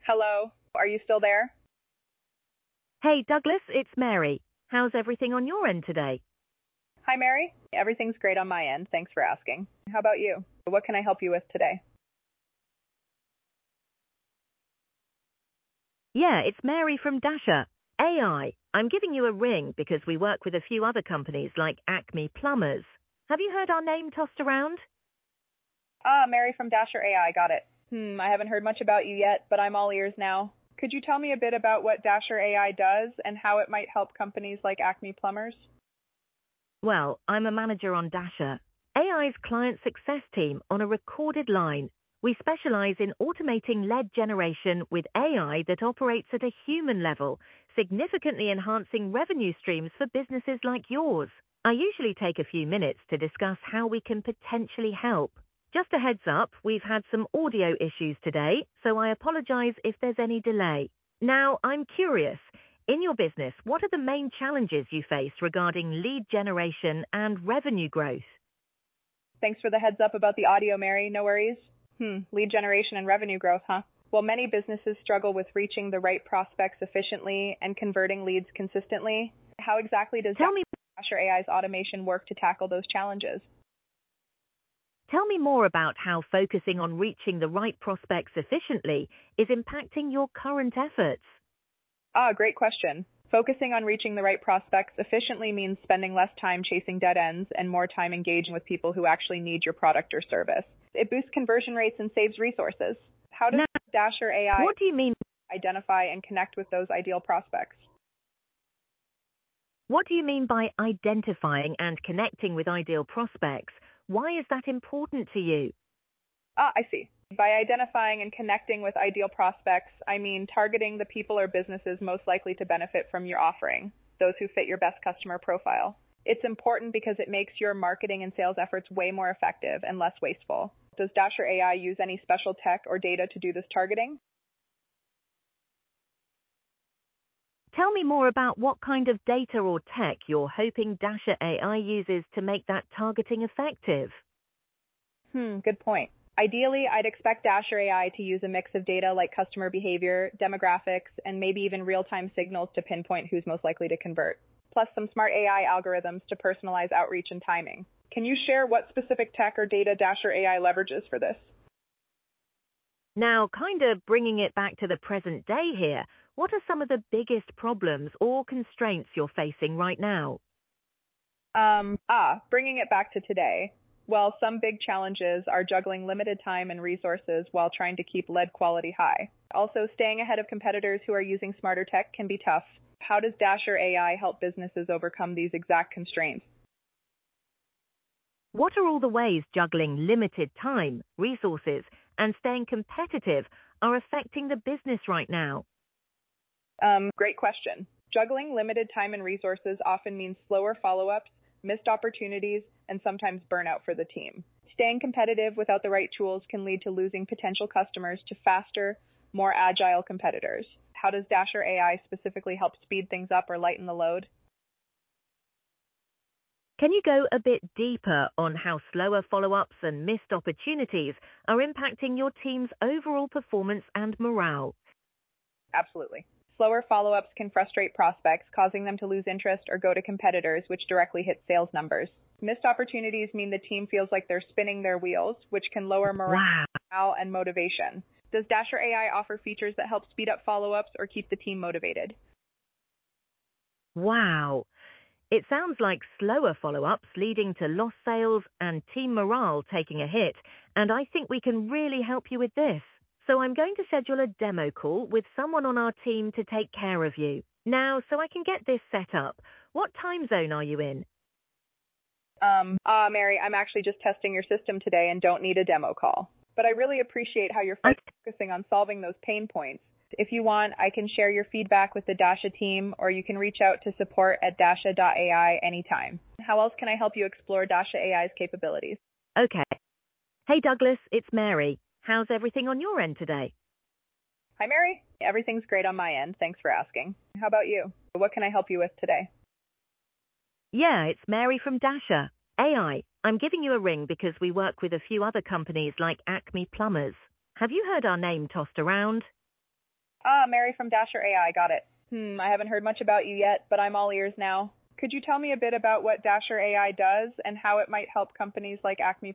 Hello, are you still there? Hey, Douglas, it's Mary. How's everything on your end today? Hi, Mary. Everything's great on my end. Thanks for asking. How about you? What can I help you with today? Yeah, it's Mary from Dasher AI. I'm giving you a ring because we work with a few other companies like Acme Plumbers. Have you heard our name tossed around? Ah, Mary from Dasher AI, got it. I haven't heard much about you yet, but I'm all ears now. Could you tell me a bit about what Dasher AI does and how it might help companies like Acme Plumbers? Well, I'm a manager on Dasher, AI's client success team on a recorded line. We specialize in automating lead generation with AI that operates at a human level, significantly enhancing revenue streams for businesses like yours. I usually take a few minutes to discuss how we can potentially help. Just a heads up, we've had some audio issues today, so I apologize if there's any delay. Now, I'm curious. In your business, what are the main challenges you face regarding lead generation and revenue growth? Thanks for the heads up about the audio, Mary. No worries. Lead generation and revenue growth, huh? Well, many businesses struggle with reaching the right prospects efficiently and converting leads consistently. How exactly does Tell me Dasher AI's automation work to tackle those challenges? Tell me more about how focusing on reaching the right prospects efficiently is impacting your current efforts. Great question. Focusing on reaching the right prospects efficiently means spending less time chasing dead ends and more time engaging with people who actually need your product or service. It boosts conversion rates and saves resources. How does Now, Dasher AI what do you mean? identify and connect with those ideal prospects? What do you mean by identifying and connecting with ideal prospects? Why is that important to you? I see. By identifying and connecting with ideal prospects, I mean targeting the people or businesses most likely to benefit from your offering, those who fit your best customer profile. It's important because it makes your marketing and sales efforts way more effective and less wasteful. Does Dasher AI use any special tech or data to do this targeting? Tell me more about what kind of data or tech you're hoping Dasher AI uses to make that targeting effective. Good point. Ideally, I'd expect Dasher AI to use a mix of data like customer behavior, demographics, and maybe even real-time signals to pinpoint who's most likely to convert, plus some smart AI algorithms to personalize outreach and timing. Can you share what specific tech or data Dasher AI leverages for this? Now, kind of bringing it back to the present day here, what are some of the biggest problems or constraints you're facing right now? Bringing it back to today. Well, some big challenges are juggling limited time and resources while trying to keep lead quality high. Also, staying ahead of competitors who are using smarter tech can be tough. How does Dasher AI help businesses overcome these exact constraints? What are all the ways juggling limited time, resources, and staying competitive are affecting the business right now? Great question. Juggling limited time and resources often means slower follow-ups, missed opportunities, and sometimes burnout for the team. Staying competitive without the right tools can lead to losing potential customers to faster, more agile competitors. How does Dasher AI specifically help speed things up or lighten the load? Can you go a bit deeper on how slower follow-ups and missed opportunities are impacting your team's overall performance and morale? Absolutely. Slower follow-ups can frustrate prospects, causing them to lose interest or go to competitors, which directly hit sales numbers. Missed opportunities mean the team feels like they're spinning their wheels, which can lower morale and motivation. Does Dasher AI offer features that help speed up follow-ups or keep the team motivated? Wow. It sounds like slower follow-ups leading to lost sales and team morale taking a hit, and I think we can really help you with this. So I'm going to schedule a demo call with someone on our team to take care of you. Now, so I can get this set up, what time zone are you in? Mary, I'm actually just testing your system today and don't need a demo call. But I really appreciate how you're focusing on solving those pain points. If you want, I can share your feedback with the Dasha team, or you can reach out to support@dasha.ai anytime. How else can I help you explore Dasha AI's capabilities? Okay. Hey, Douglas, it's Mary. How's everything on your end today? Hi, Mary. Everything's great on my end. Thanks for asking. How about you? What can I help you with today? Yeah, it's Mary from Dasher AI. I'm giving you a ring because we work with a few other companies like Acme Plumbers. Have you heard our name tossed around? Ah, Mary from Dasher AI, got it. I haven't heard much about you yet, but I'm all ears now. Could you tell me a bit about what Dasher AI does and how it might help companies like Acme